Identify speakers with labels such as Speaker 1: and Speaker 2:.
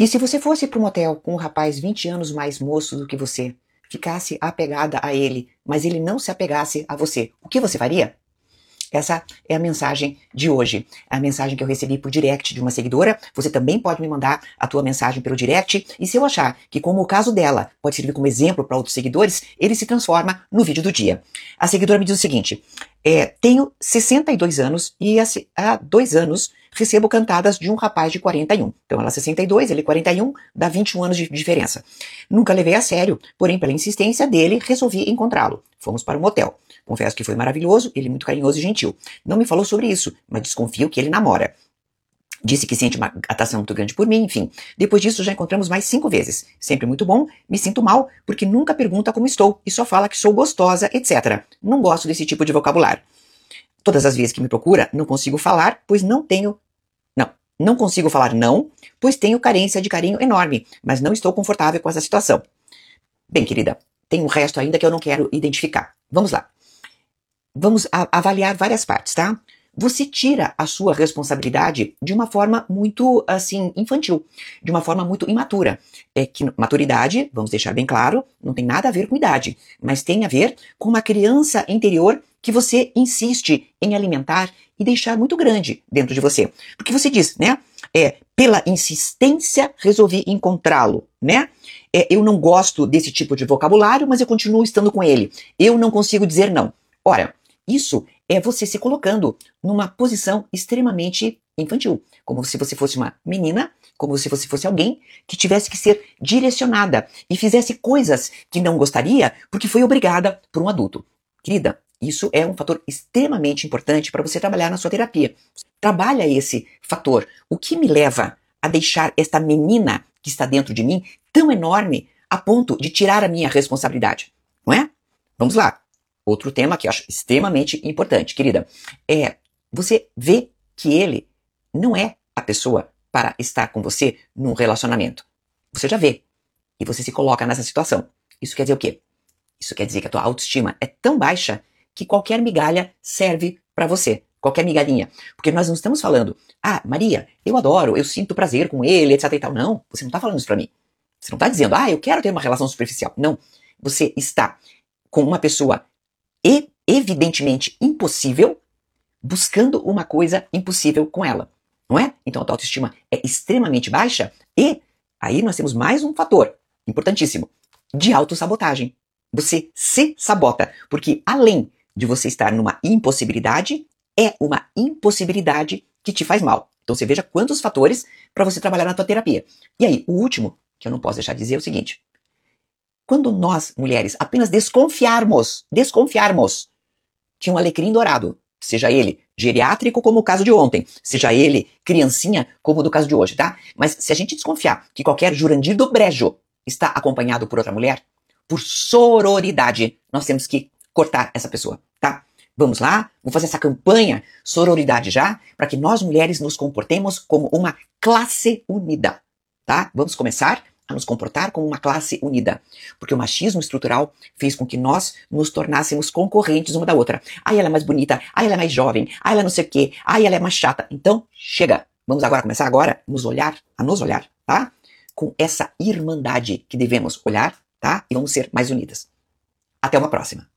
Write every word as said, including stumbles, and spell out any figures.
Speaker 1: E se você fosse para um motel com um rapaz vinte anos mais moço do que você, ficasse apegada a ele, mas ele não se apegasse a você, o que você faria? Essa é a mensagem de hoje, a mensagem que eu recebi por direct de uma seguidora. Você também pode me mandar a tua mensagem pelo direct, e se eu achar que, como o caso dela, pode servir como exemplo para outros seguidores, ele se transforma no vídeo do dia. A seguidora me diz o seguinte: é, tenho sessenta e dois anos e há dois anos recebo cantadas de um rapaz de quarenta e um. Então ela é sessenta e dois, ele quarenta e um, dá vinte e um anos de diferença. Nunca levei a sério, porém pela insistência dele resolvi encontrá-lo. Fomos para um motel. Confesso que foi maravilhoso, ele muito carinhoso e gentil. Não me falou sobre isso, mas desconfio que ele namora. Disse que sente uma atração muito grande por mim, enfim. Depois disso já encontramos mais cinco vezes. Sempre muito bom, me sinto mal, porque nunca pergunta como estou e só fala que sou gostosa, etcétera. Não gosto desse tipo de vocabulário. Todas as vezes que me procura, não consigo falar, pois não tenho... Não, não consigo falar não, pois tenho carência de carinho enorme, mas não estou confortável com essa situação. Bem, querida, tem um resto ainda que eu não quero identificar. Vamos lá. Vamos avaliar várias partes, tá? Você tira a sua responsabilidade de uma forma muito, assim, infantil, de uma forma muito imatura. É que maturidade, vamos deixar bem claro, não tem nada a ver com idade, mas tem a ver com uma criança interior que você insiste em alimentar e deixar muito grande dentro de você. Porque você diz, né? É, pela insistência resolvi encontrá-lo, né? É, eu não gosto desse tipo de vocabulário, mas eu continuo estando com ele. Eu não consigo dizer não. Ora, isso é você se colocando numa posição extremamente infantil. Como se você fosse uma menina, como se você fosse alguém que tivesse que ser direcionada e fizesse coisas que não gostaria porque foi obrigada por um adulto. Querida, isso é um fator extremamente importante para você trabalhar na sua terapia. Trabalha esse fator. O que me leva a deixar esta menina que está dentro de mim tão enorme a ponto de tirar a minha responsabilidade? Não é? Vamos lá. Outro tema que eu acho extremamente importante, querida, é você vê que ele não é a pessoa para estar com você num relacionamento. Você já vê. E você se coloca nessa situação. Isso quer dizer o quê? Isso quer dizer que a tua autoestima é tão baixa que qualquer migalha serve para você. Qualquer migalhinha. Porque nós não estamos falando, ah, Maria, eu adoro, eu sinto prazer com ele, etc e tal. Não, você não está falando isso para mim. Você não está dizendo, ah, eu quero ter uma relação superficial. Não. Você está com uma pessoa e evidentemente impossível, buscando uma coisa impossível com ela, não é? Então a tua autoestima é extremamente baixa e aí nós temos mais um fator importantíssimo, de autossabotagem. Você se sabota, porque além de você estar numa impossibilidade, é uma impossibilidade que te faz mal. Então você veja quantos fatores para você trabalhar na tua terapia. E aí, o último, que eu não posso deixar de dizer, é o seguinte: quando nós, mulheres, apenas desconfiarmos, desconfiarmos que um alecrim dourado, seja ele geriátrico como o caso de ontem, seja ele criancinha como o do caso de hoje, tá? Mas se a gente desconfiar que qualquer Jurandir do Brejo está acompanhado por outra mulher, por sororidade, nós temos que cortar essa pessoa, tá? Vamos lá, vamos fazer essa campanha sororidade já, para que nós mulheres nos comportemos como uma classe unida, tá? Vamos começar a nos comportar como uma classe unida. Porque o machismo estrutural fez com que nós nos tornássemos concorrentes uma da outra. Ah, ela é mais bonita. Ah, ela é mais jovem. Ah, ela não sei o quê. Ah, ela é mais chata. Então, chega. Vamos agora começar agora nos olhar, a nos olhar, tá? Com essa irmandade que devemos olhar, tá? E vamos ser mais unidas. Até uma próxima.